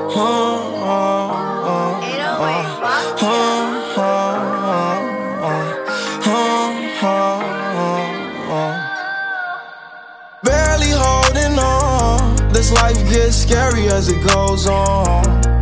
Barely holding on. This life gets scary as it goes on.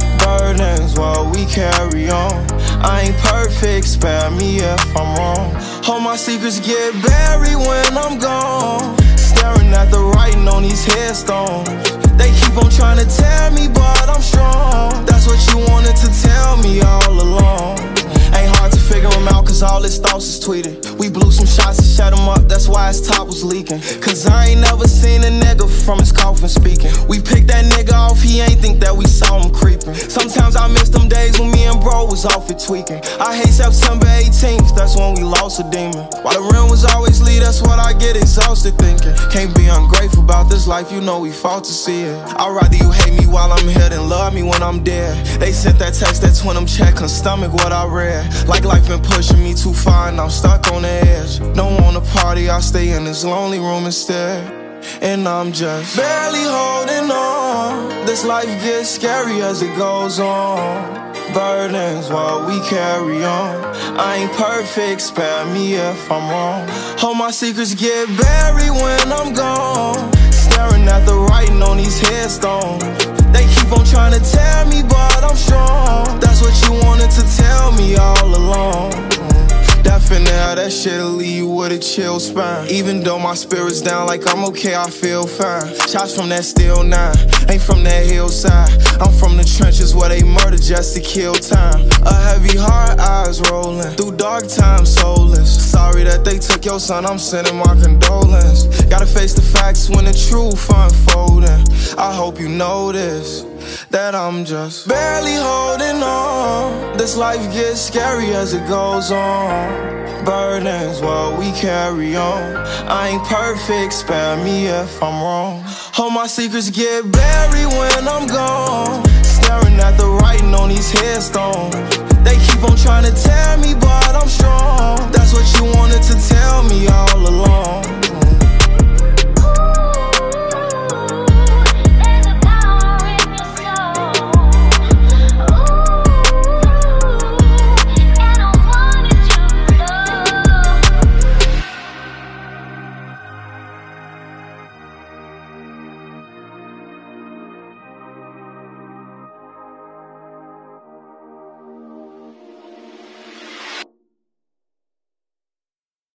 Burdens while we carry on. I ain't perfect, spare me if I'm wrong. All my secrets get buried when I'm gone. Staring at the writing on these headstones. They keep on trying to tear me, but I'm strong. That's what you wanted to tell me all along. Ain't hard to figure him out, cause all his thoughts is tweeted. We blew some shots and shut him up, that's why his top was leaking. Cause I ain't never seen a nigga from his coffin speaking. We picked that nigga off, he ain't think that we saw him creeping. Sometimes I miss them days when me and bro was off it tweaking. I hate September 18th, that's when we lost a demon. While the rim was always lead, that's what I get exhausted thinking. Can't be ungrateful about this life, you know we fought to see it. I'd rather you hate me while I'm here than love me when I'm dead. They sent that text, that twin them check, couldn't stomach what I read. Like life been pushing me too far and I'm stuck on the edge. Don't wanna party, I stay in this lonely room instead. And I'm just barely holding on. This life gets scary as it goes on. Burdens while we carry on. I ain't perfect, spare me if I'm wrong. All my secrets get buried when I'm gone. Staring at the writing on these headstones. They keep on trying to tear me, but I'm strong. That's what you wanted to tell me all along. Definitely, that shit'll leave you with a chill spine. Even though my spirit's down, like I'm okay, I feel fine. Shots from that steel 9, ain't from that hillside. I'm from the trenches where they murder just to kill time. A heavy heart, eyes rolling through dark times, soulless. Sorry that they took your son, I'm sending my condolence. Gotta face the facts when the truth unfolding. I hope you notice that I'm just barely holding on. This life gets scary as it goes on. Burdens while we carry on. I ain't perfect, spare me if I'm wrong. All my secrets get buried when I'm gone. Staring at the writing on these headstones. They keep on trying to tear me, but I'm strong. That's what you wanted to tell me all along.